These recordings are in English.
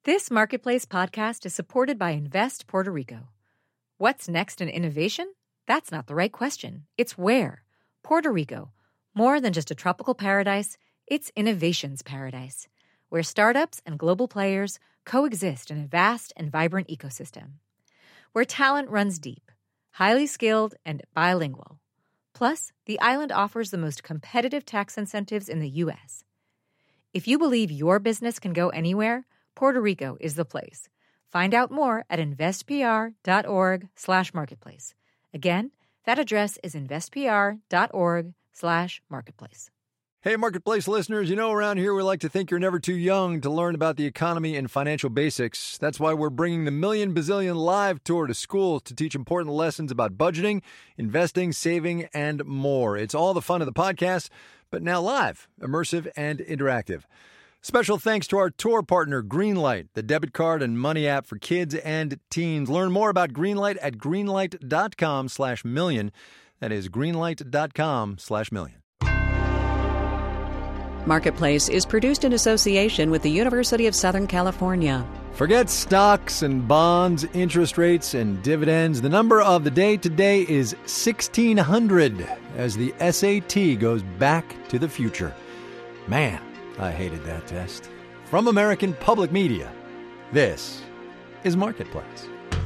This Marketplace podcast is supported by Invest Puerto Rico. What's next in innovation? That's not the right question. It's where. Puerto Rico. More than just a tropical paradise, it's innovation's paradise, where startups and global players coexist in a vast and vibrant ecosystem. Where talent runs deep, highly skilled, and bilingual. Plus, the island offers the most competitive tax incentives in the U.S. If you believe your business can go anywhere, Puerto Rico is the place. Find out more at investpr.org/marketplace. Again, that address is investpr.org/marketplace. Hey, Marketplace listeners, you know around here we like to think you're never too young to learn about the economy and financial basics. That's why we're bringing the Million Bazillion Live Tour to schools to teach important lessons about budgeting, investing, saving, and more. It's all the fun of the podcast, but now live, immersive, and interactive. Special thanks to our tour partner, Greenlight, the debit card and money app for kids and teens. Learn more about Greenlight at greenlight.com/million. That is greenlight.com/million. Marketplace is produced in association with the University of Southern California. Forget stocks and bonds, interest rates, and dividends. The number of the day today is 1600 as the SAT goes back to the future. Man, I hated that test. From American Public Media, this is Marketplace.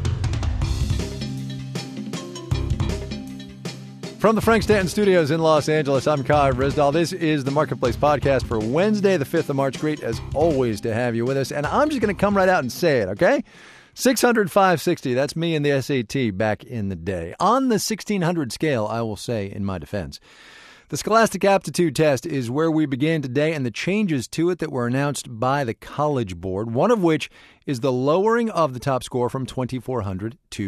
From the Frank Stanton Studios in Los Angeles, I'm Kai Risdal. This is the Marketplace podcast for Wednesday, the 5th of March. Great, as always, to have you with us. And I'm just going to come right out and say it, okay? 600, 560, that's me and the SAT back in the day. On the 1600 scale, I will say, in my defense, the Scholastic Aptitude Test is where we begin today, and the changes to it that were announced by the College Board, one of which is the lowering of the top score from 2,400 to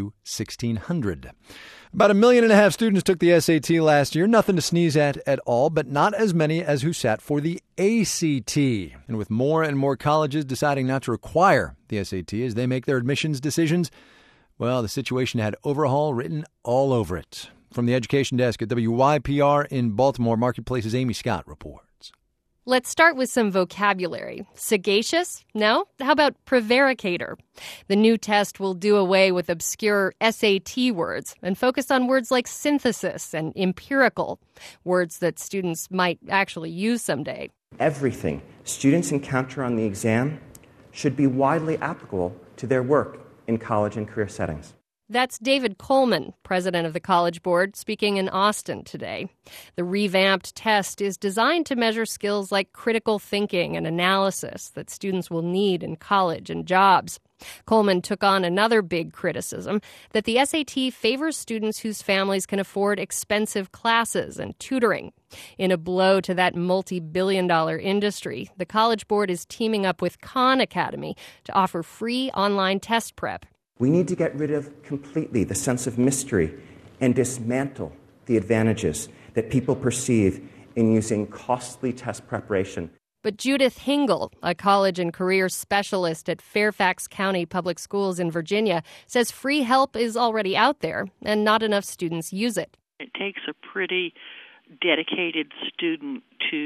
1,600. About 1.5 million students took the SAT last year. Nothing to sneeze at all, but not as many as who sat for the ACT. And with more and more colleges deciding not to require the SAT as they make their admissions decisions, well, the situation had overhaul written all over it. From the education desk at WYPR in Baltimore, Marketplace's Amy Scott reports. Let's start with some vocabulary. Sagacious? No? How about prevaricator? The new test will do away with obscure SAT words and focus on words like synthesis and empirical, words that students might actually use someday. Everything students encounter on the exam should be widely applicable to their work in college and career settings. That's David Coleman, president of the College Board, speaking in Austin today. The revamped test is designed to measure skills like critical thinking and analysis that students will need in college and jobs. Coleman took on another big criticism, that the SAT favors students whose families can afford expensive classes and tutoring. In a blow to that multi-billion-dollar industry, the College Board is teaming up with Khan Academy to offer free online test prep. We need to get rid of completely the sense of mystery and dismantle the advantages that people perceive in using costly test preparation. But Judith Hingle, a college and career specialist at Fairfax County Public Schools in Virginia, says free help is already out there and not enough students use it. It takes a pretty dedicated student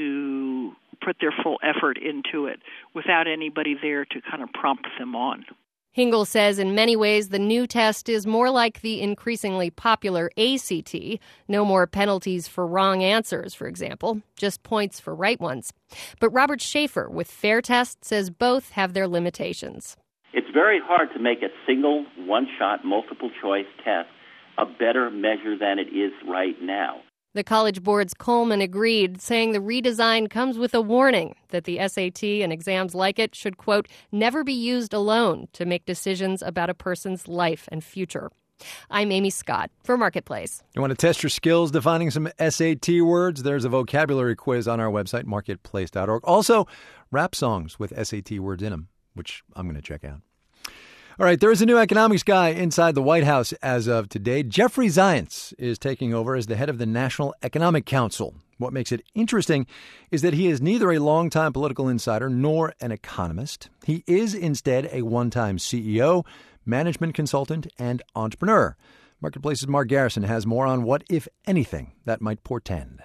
to put their full effort into it without anybody there to kind of prompt them on. Hingle says in many ways the new test is more like the increasingly popular ACT. No more penalties for wrong answers, for example, just points for right ones. But Robert Schaefer with Fair Test says both have their limitations. It's very hard to make a single, one-shot, multiple-choice test a better measure than it is right now. The College Board's Coleman agreed, saying the redesign comes with a warning that the SAT and exams like it should, quote, never be used alone to make decisions about a person's life and future. I'm Amy Scott for Marketplace. You want to test your skills defining some SAT words? There's a vocabulary quiz on our website, marketplace.org. Also, rap songs with SAT words in them, which I'm going to check out. All right, there is a new economics guy inside the White House as of today. Jeffrey Zients is taking over as the head of the National Economic Council. What makes it interesting is that he is neither a longtime political insider nor an economist. He is instead a one-time CEO, management consultant, and entrepreneur. Marketplace's Mark Garrison has more on what, if anything, that might portend.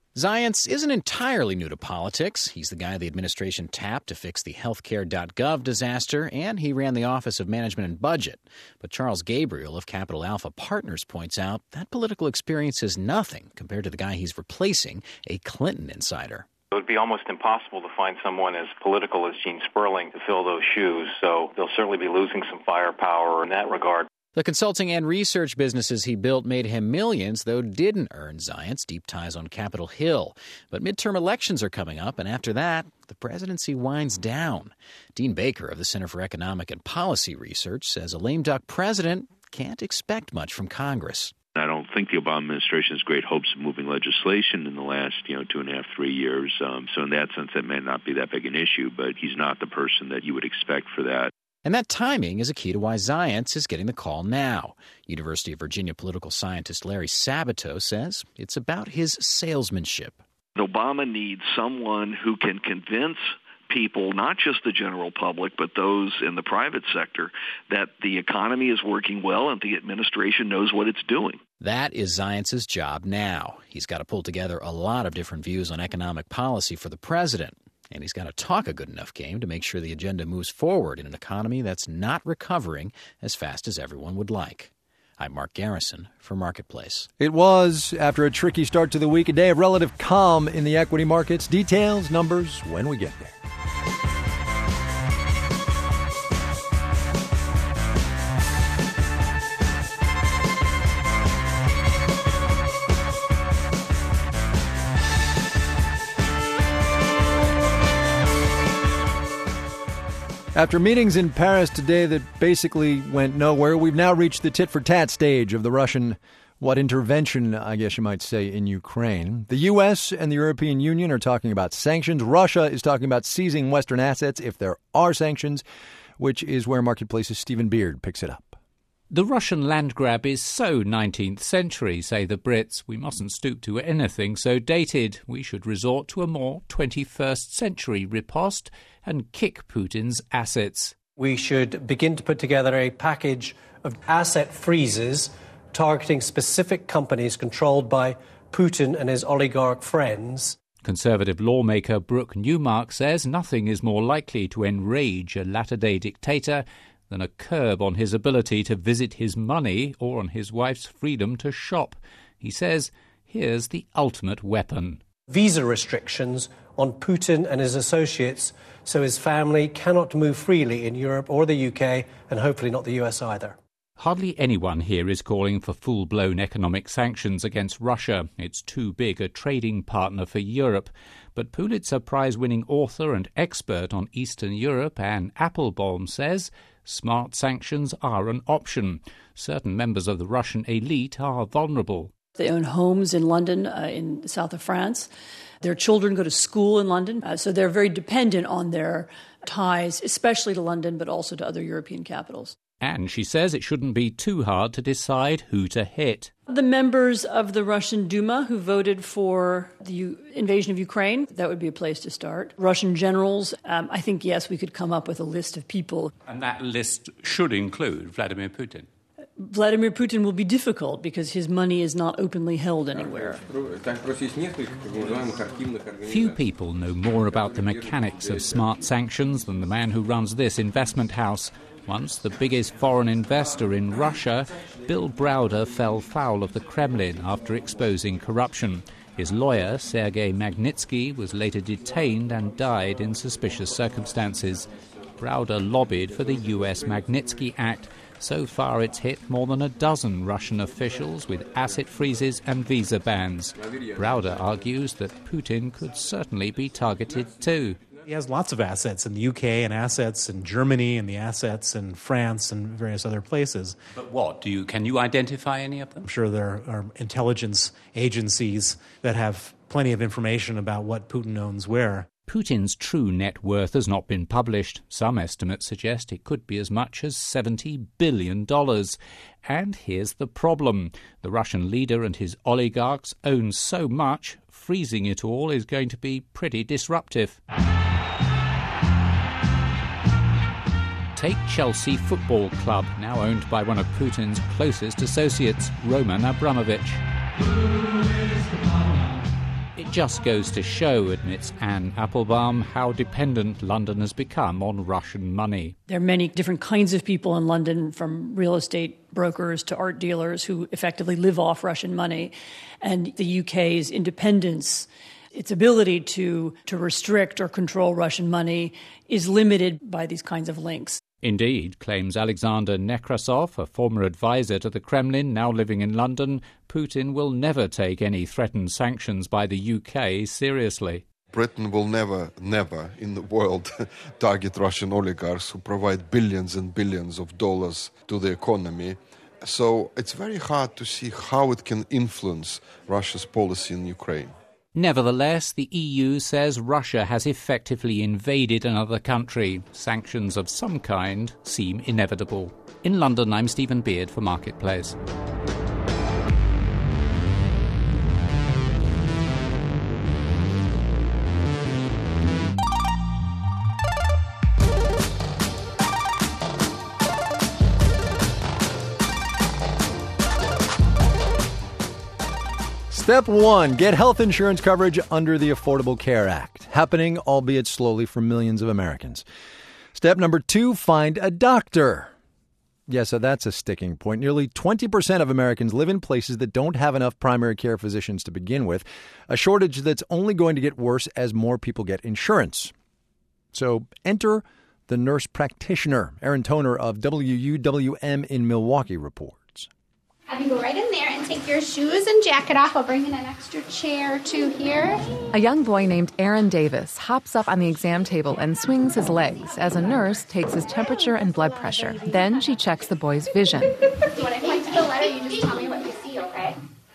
Zients isn't entirely new to politics. He's the guy the administration tapped to fix the healthcare.gov disaster, and he ran the Office of Management and Budget. But Charles Gabriel of Capital Alpha Partners points out that political experience is nothing compared to the guy he's replacing, a Clinton insider. It would be almost impossible to find someone as political as Gene Sperling to fill those shoes, so they'll certainly be losing some firepower in that regard. The consulting and research businesses he built made him millions, though didn't earn Zients deep ties on Capitol Hill. But midterm elections are coming up, and after that, the presidency winds down. Dean Baker of the Center for Economic and Policy Research says a lame duck president can't expect much from Congress. I don't think the Obama administration has great hopes of moving legislation in the last, 2.5, 3 years. So in that sense, that may not be that big an issue, but he's not the person that you would expect for that. And that timing is a key to why Zients is getting the call now. University of Virginia political scientist Larry Sabato says it's about his salesmanship. Obama needs someone who can convince people, not just the general public, but those in the private sector, that the economy is working well and the administration knows what it's doing. That is Zients' job now. He's got to pull together a lot of different views on economic policy for the president. And he's got to talk a good enough game to make sure the agenda moves forward in an economy that's not recovering as fast as everyone would like. I'm Mark Garrison for Marketplace. It was, after a tricky start to the week, a day of relative calm in the equity markets. Details, numbers, when we get there. After meetings in Paris today that basically went nowhere, we've now reached the tit-for-tat stage of the Russian, intervention, I guess you might say, in Ukraine. The U.S. and the European Union are talking about sanctions. Russia is talking about seizing Western assets if there are sanctions, which is where Marketplace's Stephen Beard picks it up. The Russian land grab is so 19th century, say the Brits. We mustn't stoop to anything so dated. We should resort to a more 21st century riposte and kick Putin's assets. We should begin to put together a package of asset freezes targeting specific companies controlled by Putin and his oligarch friends. Conservative lawmaker Brooke Newmark says nothing is more likely to enrage a latter-day dictator than a curb on his ability to visit his money or on his wife's freedom to shop. He says, here's the ultimate weapon. Visa restrictions on Putin and his associates so his family cannot move freely in Europe or the UK and hopefully not the US either. Hardly anyone here is calling for full-blown economic sanctions against Russia. It's too big a trading partner for Europe. But Pulitzer Prize-winning author and expert on Eastern Europe, Anne Applebaum, says smart sanctions are an option. Certain members of the Russian elite are vulnerable. They own homes in London, in the south of France. Their children go to school in London, so they're very dependent on their ties, especially to London, but also to other European capitals. And she says it shouldn't be too hard to decide who to hit. The members of the Russian Duma who voted for the invasion of Ukraine, that would be a place to start. Russian generals, I think, yes, we could come up with a list of people. And that list should include Vladimir Putin. Vladimir Putin will be difficult because his money is not openly held anywhere. Few people know more about the mechanics of smart sanctions than the man who runs this investment house. Once the biggest foreign investor in Russia, Bill Browder fell foul of the Kremlin after exposing corruption. His lawyer, Sergei Magnitsky, was later detained and died in suspicious circumstances. Browder lobbied for the U.S. Magnitsky Act. So far, it's hit more than a dozen Russian officials with asset freezes and visa bans. Browder argues that Putin could certainly be targeted too. He has lots of assets in the UK and assets in Germany and the assets in France and various other places. But what? Can you identify any of them? I'm sure there are intelligence agencies that have plenty of information about what Putin owns where. Putin's true net worth has not been published. Some estimates suggest it could be as much as $70 billion. And here's the problem. The Russian leader and his oligarchs own so much, freezing it all is going to be pretty disruptive. Take Chelsea Football Club, now owned by one of Putin's closest associates, Roman Abramovich. It just goes to show, admits Anne Applebaum, how dependent London has become on Russian money. There are many different kinds of people in London, from real estate brokers to art dealers, who effectively live off Russian money. And the UK's independence, its ability to restrict or control Russian money, is limited by these kinds of links. Indeed, claims Alexander Nekrasov, a former advisor to the Kremlin, now living in London, Putin will never take any threatened sanctions by the UK seriously. Britain will never in the world target Russian oligarchs who provide billions and billions of dollars to the economy. So it's very hard to see how it can influence Russia's policy in Ukraine. Nevertheless, the EU says Russia has effectively invaded another country. Sanctions of some kind seem inevitable. In London, I'm Stephen Beard for Marketplace. Step 1, get health insurance coverage under the Affordable Care Act, happening, albeit slowly, for millions of Americans. Step number 2, find a doctor. Yeah, so that's a sticking point. Nearly 20% of Americans live in places that don't have enough primary care physicians to begin with, a shortage that's only going to get worse as more people get insurance. So enter the nurse practitioner. Erin Toner of WUWM in Milwaukee reports. Have you go right in there and take your shoes and jacket off. I'll bring in an extra chair or two here. A young boy named Aaron Davis hops up on the exam table and swings his legs as a nurse takes his temperature and blood pressure. Then she checks the boy's vision. So when I point to the letter, you just tell me what you see, okay?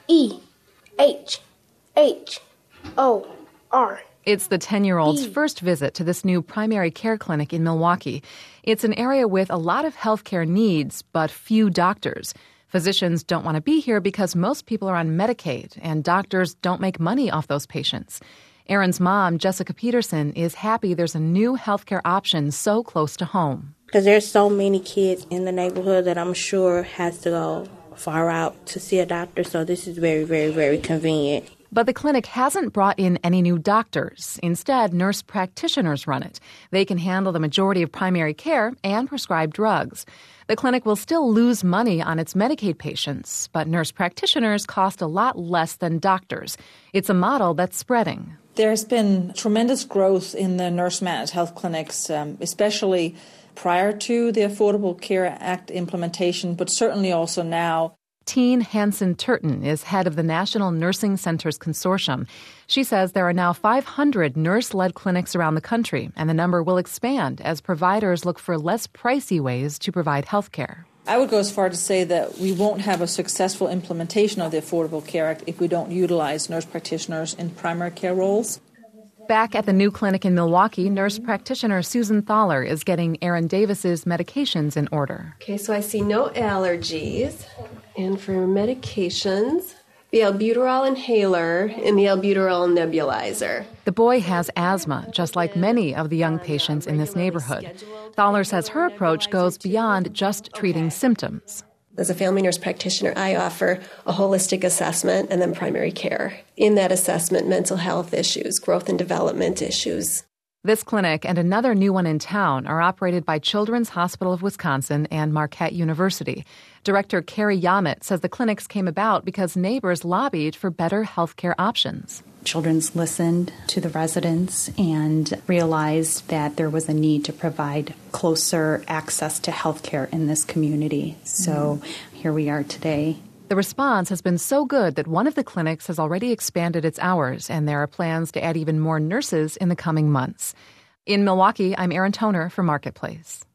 E-H-H-O-R. It's the 10-year-old's first visit to this new primary care clinic in Milwaukee. It's an area with a lot of healthcare needs, but few doctors. Physicians don't want to be here because most people are on Medicaid, and doctors don't make money off those patients. Aaron's mom, Jessica Peterson, is happy there's a new healthcare option so close to home. Because there's so many kids in the neighborhood that I'm sure has to go far out to see a doctor, so this is very, very, very convenient. But the clinic hasn't brought in any new doctors. Instead, nurse practitioners run it. They can handle the majority of primary care and prescribe drugs. The clinic will still lose money on its Medicaid patients, but nurse practitioners cost a lot less than doctors. It's a model that's spreading. There's been tremendous growth in the nurse-managed health clinics, especially prior to the Affordable Care Act implementation, but certainly also now. Tine Hansen-Turton is head of the National Nursing Centers Consortium. She says there are now 500 nurse-led clinics around the country, and the number will expand as providers look for less pricey ways to provide health care. I would go as far to say that we won't have a successful implementation of the Affordable Care Act if we don't utilize nurse practitioners in primary care roles. Back at the new clinic in Milwaukee, nurse practitioner Susan Thaler is getting Aaron Davis's medications in order. Okay, so I see no allergies. And for medications, the albuterol inhaler and the albuterol nebulizer. The boy has asthma, just like many of the young patients in this neighborhood. Thaler says her approach goes beyond just treating symptoms. As a family nurse practitioner, I offer a holistic assessment and then primary care. In that assessment, mental health issues, growth and development issues. This clinic and another new one in town are operated by Children's Hospital of Wisconsin and Marquette University. Director Carrie Yamet says the clinics came about because neighbors lobbied for better health care options. Children's listened to the residents and realized that there was a need to provide closer access to health care in this community. So here we are today. The response has been so good that one of the clinics has already expanded its hours, and there are plans to add even more nurses in the coming months. In Milwaukee, I'm Erin Toner for Marketplace.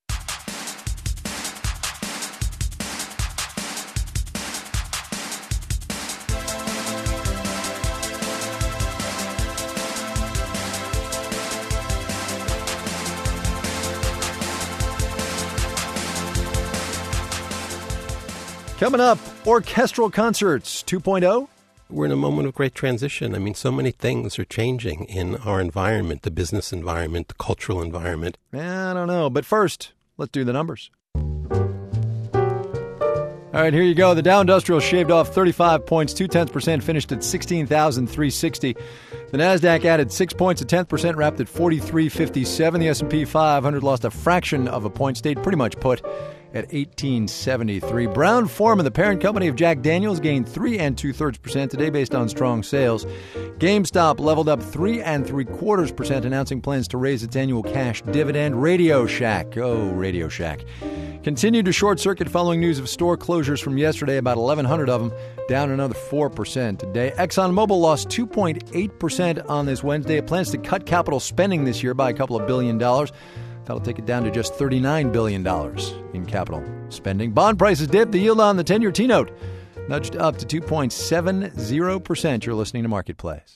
Coming up, orchestral concerts 2.0. We're in a moment of great transition. I mean, so many things are changing in our environment, the business environment, the cultural environment. I don't know. But first, let's do the numbers. All right, here you go. The Dow Industrial shaved off 35 points, 0.2%, finished at 16,360. The Nasdaq added 6 points, a 10%, wrapped at 43.57. The S&P 500 lost a fraction of a point, stayed pretty much put at 1873. Brown-Forman, the parent company of Jack Daniels, gained 3 2/3% today based on strong sales. GameStop leveled up 3 3/4%, announcing plans to raise its annual cash dividend. Radio Shack, Radio Shack, continued to short circuit following news of store closures from yesterday, about 1,100 of them, down another 4% today. ExxonMobil lost 2.8% on this Wednesday. It plans to cut capital spending this year by a couple of $1 billion. That'll take it down to just $39 billion in capital spending. Bond prices dipped. The yield on the 10-year T-note nudged up to 2.70%. You're listening to Marketplace.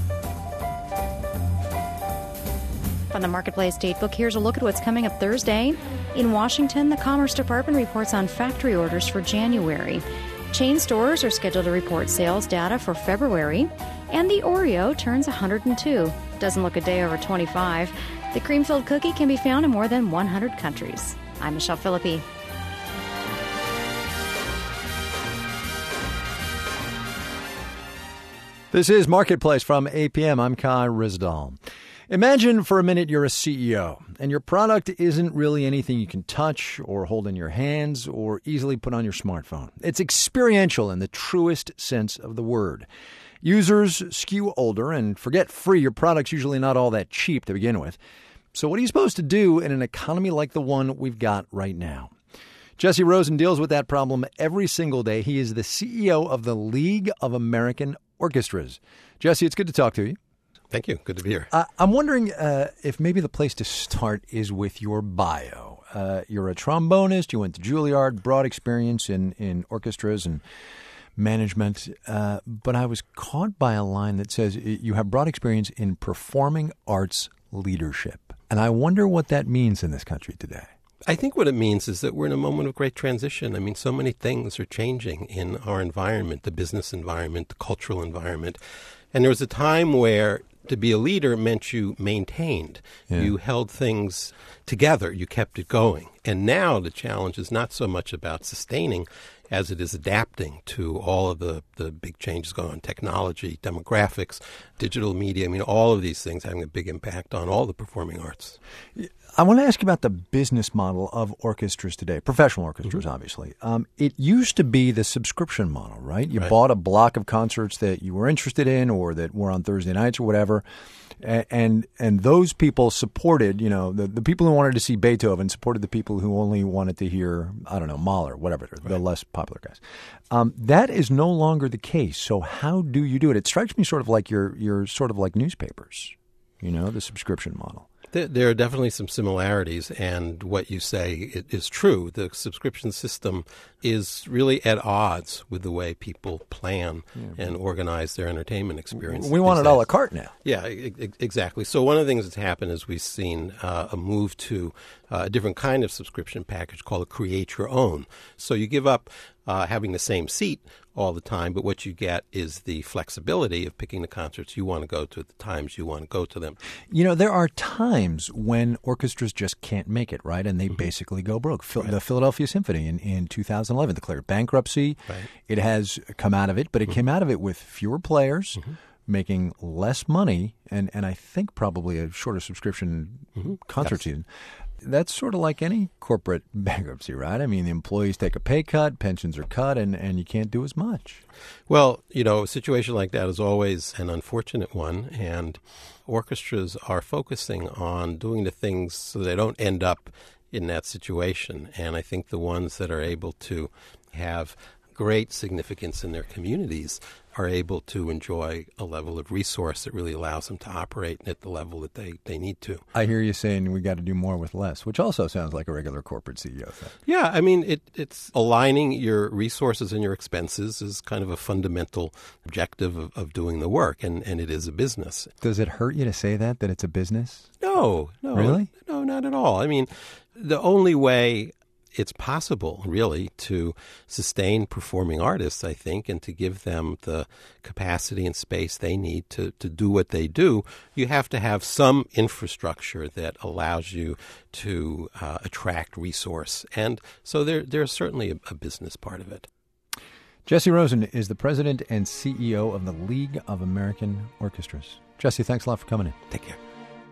From the Marketplace Datebook, here's a look at what's coming up Thursday. In Washington, the Commerce Department reports on factory orders for January. Chain stores are scheduled to report sales data for February. And the Oreo turns 102. Doesn't look a day over 25. The cream-filled cookie can be found in more than 100 countries. I'm Michelle Philippi. This is Marketplace from APM. I'm Kai Ryssdal. Imagine for a minute you're a CEO, and your product isn't really anything you can touch or hold in your hands or easily put on your smartphone. It's experiential in the truest sense of the word. Users skew older, and forget free, your product's usually not all that cheap to begin with. So what are you supposed to do in an economy like the one we've got right now? Jesse Rosen deals with that problem every single day. He is the CEO of the League of American Orchestras. Jesse, it's good to talk to you. Thank you. Good to be here. I'm wondering if maybe the place to start is with your bio. You're a trombonist. You went to Juilliard, broad experience in orchestras and management. But I was caught by a line that says you have broad experience in performing arts leadership. And I wonder what that means in this country today. I think what it means is that we're in a moment of great transition. I mean, so many things are changing in our environment, the business environment, the cultural environment. And there was a time where to be a leader meant you maintained. Yeah. You held things together. You kept it going. And now the challenge is not so much about sustaining as it is adapting to all of the big changes going on, technology, demographics, digital media. I mean, all of these things having a big impact on all the performing arts. I want to ask you about the business model of orchestras today, professional orchestras, obviously. It used to be the subscription model, right? You bought a block of concerts that you were interested in or that were on Thursday nights or whatever, and those people supported, you know, the people who wanted to see Beethoven supported the people who only wanted to hear, I don't know, Mahler, whatever, the less popular guys. That is no longer the case. So how do you do it? It strikes me sort of like you're sort of like newspapers, you know, the subscription model. There are definitely some similarities, and what you say is true. The subscription system is really at odds with the way people plan and organize their entertainment experience. We want it a la carte now. Yeah, exactly. So one of the things that's happened is we've seen a move to a different kind of subscription package called a create your own. So you give up having the same seat all the time, but what you get is the flexibility of picking the concerts you want to go to at the times you want to go to them. You know, there are times when orchestras just can't make it, right? And they basically go broke. The Philadelphia Symphony in 2011 declared bankruptcy. Right. It has come out of it, but it came out of it with fewer players, making less money, and I think probably a shorter subscription concert season. That's sort of like any corporate bankruptcy, right? I mean, the employees take a pay cut, pensions are cut, and you can't do as much. Well, you know, a situation like that is always an unfortunate one, and orchestras are focusing on doing the things so they don't end up in that situation. And I think the ones that are able to have great significance in their communities are able to enjoy a level of resource that really allows them to operate at the level that they need to. I hear you saying we got to do more with less, which also sounds like a regular corporate CEO thing. Yeah, I mean, it's aligning your resources and your expenses is kind of a fundamental objective of doing the work, and it is a business. Does it hurt you to say that it's a business? No. Really? No, not at all. I mean, the only way it's possible, really, to sustain performing artists, I think, and to give them the capacity and space they need to do what they do. You have to have some infrastructure that allows you to attract resource. And so there's certainly a business part of it. Jesse Rosen is the president and CEO of the League of American Orchestras. Jesse, thanks a lot for coming in. Take care.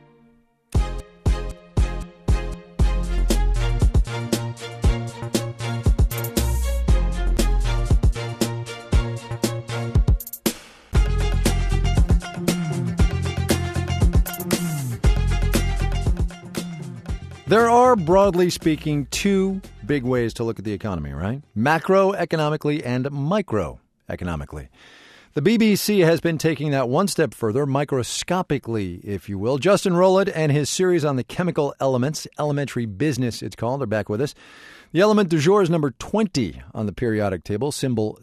There are, broadly speaking, two big ways to look at the economy, right? Macroeconomically and microeconomically. The BBC has been taking that one step further, microscopically, if you will. Justin Rowland and his series on the chemical elements, Elementary Business it's called, are back with us. The element du jour is number 20 on the periodic table, symbol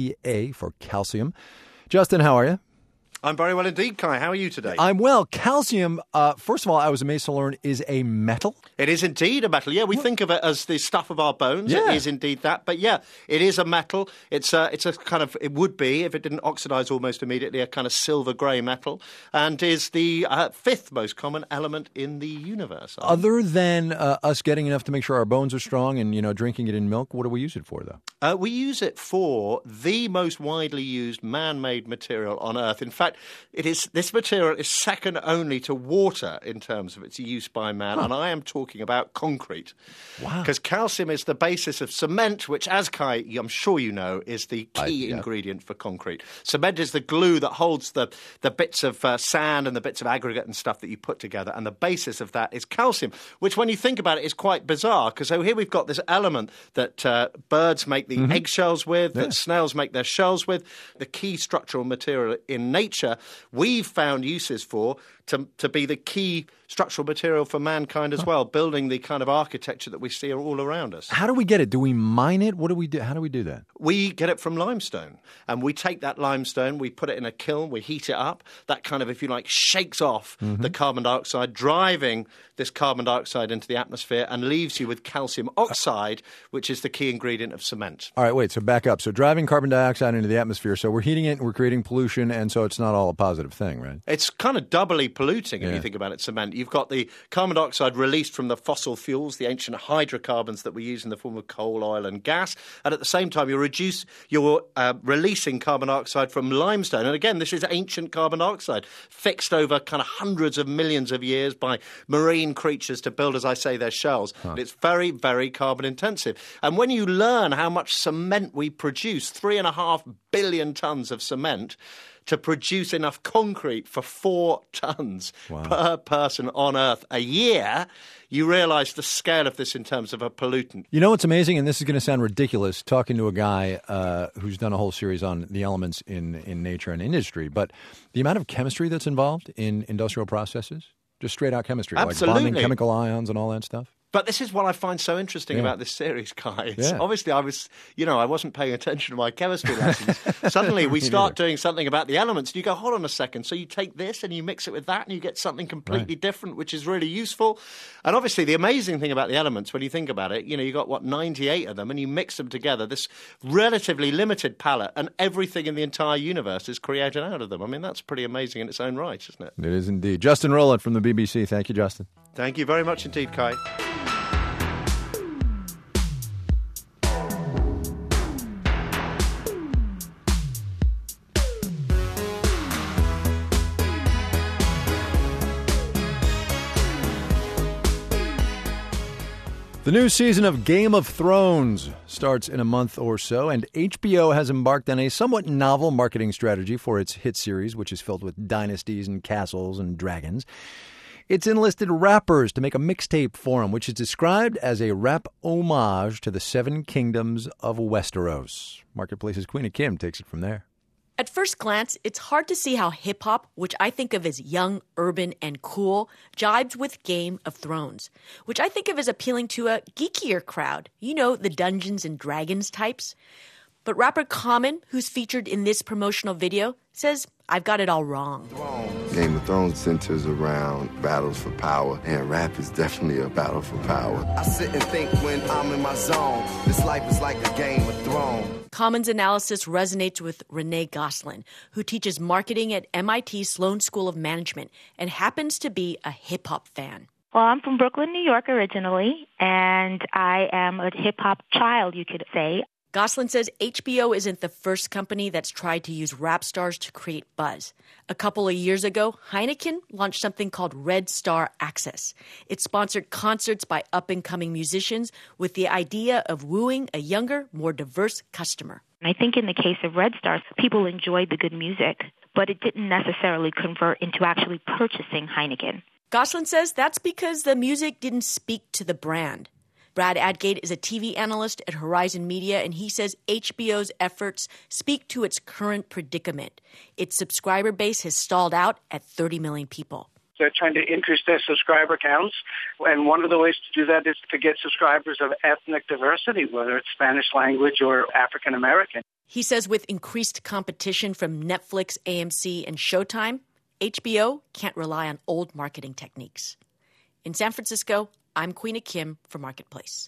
Ca for calcium. Justin, how are you? I'm very well indeed, Kai. How are you today? I'm well. Calcium, first of all, I was amazed to learn, is a metal? It is indeed a metal. Yeah, we think of it as the stuff of our bones. Yeah. It is indeed that. But yeah, it is a metal. It's a kind of, it would be, if it didn't oxidize almost immediately, a kind of silver-grey metal, and is the fifth most common element in the universe. Other than us getting enough to make sure our bones are strong and, drinking it in milk, what do we use it for, though? We use it for the most widely used man-made material on Earth. In fact, this material is second only to water in terms of its use by man, and I am talking about concrete. Wow. Because calcium is the basis of cement, which, as Kai, I'm sure you know, is the key ingredient for concrete. Cement is the glue that holds the bits of sand and the bits of aggregate and stuff that you put together, and the basis of that is calcium, which, when you think about it, is quite bizarre, because here we've got this element that birds make the eggshells with, that snails make their shells with, the key structural material in nature, we've found uses for to be the key structural material for mankind as well, building the kind of architecture that we see all around us. How do we get it? Do we mine it? What do we do? How do we do that? We get it from limestone, and we take that limestone, we put it in a kiln, we heat it up. That kind of, if you like, shakes off the carbon dioxide, driving this carbon dioxide into the atmosphere, and leaves you with calcium oxide, which is the key ingredient of cement. All right, wait, so back up. So driving carbon dioxide into the atmosphere, so we're heating it and we're creating pollution, and so it's not all a positive thing, right? It's kind of doubly polluting if you think about it, cement. You've got the carbon dioxide released from the fossil fuels, the ancient hydrocarbons that we use in the form of coal, oil and gas, and at the same time you're releasing carbon dioxide from limestone. And again, this is ancient carbon dioxide, fixed over kind of hundreds of millions of years by marine creatures to build, as I say, their shells. But it's very, very carbon intensive. And when you learn how much cement we produce, 3.5 billion tons of cement, to produce enough concrete for 4 tons per person on Earth a year, you realize the scale of this in terms of a pollutant. You know what's amazing, and this is going to sound ridiculous, talking to a guy who's done a whole series on the elements in nature and industry, but the amount of chemistry that's involved in industrial processes, just straight out chemistry, Absolutely. Like bonding chemical ions and all that stuff. But this is what I find so interesting about this series, Kai. Obviously, I wasn't paying attention to my chemistry lessons. Suddenly, we start doing something about the elements, and you go, hold on a second. So you take this and you mix it with that, and you get something completely different, which is really useful. And obviously, the amazing thing about the elements, when you think about it, you got, 98 of them, and you mix them together, this relatively limited palette, and everything in the entire universe is created out of them. I mean, that's pretty amazing in its own right, isn't it? It is indeed. Justin Rowland from the BBC. Thank you, Justin. Thank you very much indeed, Kai. The new season of Game of Thrones starts in a month or so, and HBO has embarked on a somewhat novel marketing strategy for its hit series, which is filled with dynasties and castles and dragons. It's enlisted rappers to make a mixtape for them, which is described as a rap homage to the 7 kingdoms of Westeros. Marketplace's Queena Kim takes it from there. At first glance, it's hard to see how hip-hop, which I think of as young, urban, and cool, jibes with Game of Thrones, which I think of as appealing to a geekier crowd. You know, the Dungeons and Dragons types. But rapper Common, who's featured in this promotional video, says, I've got it all wrong. Game of Thrones centers around battles for power, and rap is definitely a battle for power. I sit and think when I'm in my zone, this life is like a Game of Thrones. Common's analysis resonates with Renee Gosselin, who teaches marketing at MIT Sloan School of Management and happens to be a hip-hop fan. Well, I'm from Brooklyn, New York originally, and I am a hip-hop child, you could say. Gosselin says HBO isn't the first company that's tried to use rap stars to create buzz. A couple of years ago, Heineken launched something called Red Star Access. It sponsored concerts by up-and-coming musicians with the idea of wooing a younger, more diverse customer. I think in the case of Red Star, people enjoyed the good music, but it didn't necessarily convert into actually purchasing Heineken. Gosselin says that's because the music didn't speak to the brand. Brad Adgate is a TV analyst at Horizon Media, and he says HBO's efforts speak to its current predicament. Its subscriber base has stalled out at 30 million people. They're trying to increase their subscriber counts, and one of the ways to do that is to get subscribers of ethnic diversity, whether it's Spanish language or African American. He says with increased competition from Netflix, AMC, and Showtime, HBO can't rely on old marketing techniques. In San Francisco, I'm Queena Kim for Marketplace.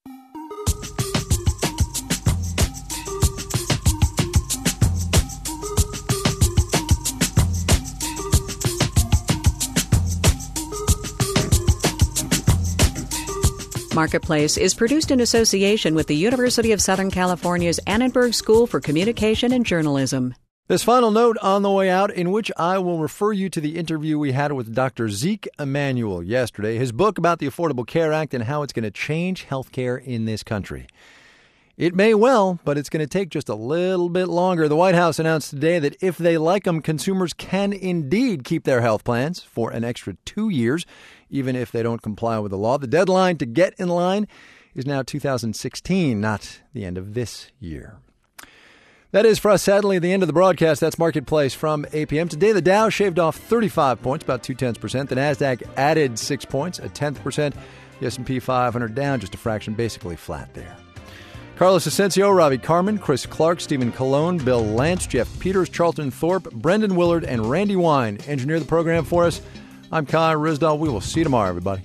Marketplace is produced in association with the University of Southern California's Annenberg School for Communication and Journalism. This final note on the way out, in which I will refer you to the interview we had with Dr. Zeke Emanuel yesterday, his book about the Affordable Care Act and how it's going to change healthcare in this country. It may well, but it's going to take just a little bit longer. The White House announced today that if they like them, consumers can indeed keep their health plans for an extra 2 years, even if they don't comply with the law. The deadline to get in line is now 2016, not the end of this year. That is, for us, sadly, the end of the broadcast. That's Marketplace from 8 p.m. Today, the Dow shaved off 35 points, about 0.2%. The Nasdaq added 6 points, 0.1%. The S&P 500 down just a fraction, basically flat there. Carlos Asensio, Ravi Carmen, Chris Clark, Stephen Colon, Bill Lance, Jeff Peters, Charlton Thorpe, Brendan Willard, and Randy Wine engineer the program for us. I'm Kai Risdall. We will see you tomorrow, everybody.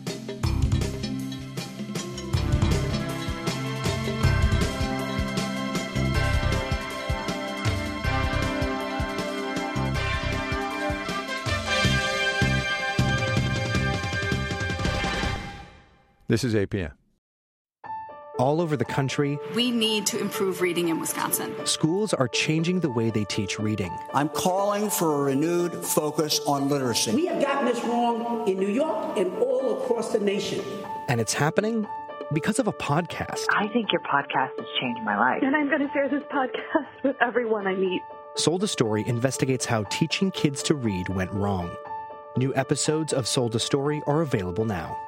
This is 8 p.m. All over the country, we need to improve reading in Wisconsin. Schools are changing the way they teach reading. I'm calling for a renewed focus on literacy. We have gotten this wrong in New York and all across the nation. And it's happening because of a podcast. I think your podcast has changed my life. And I'm going to share this podcast with everyone I meet. Sold a Story investigates how teaching kids to read went wrong. New episodes of Sold a Story are available now.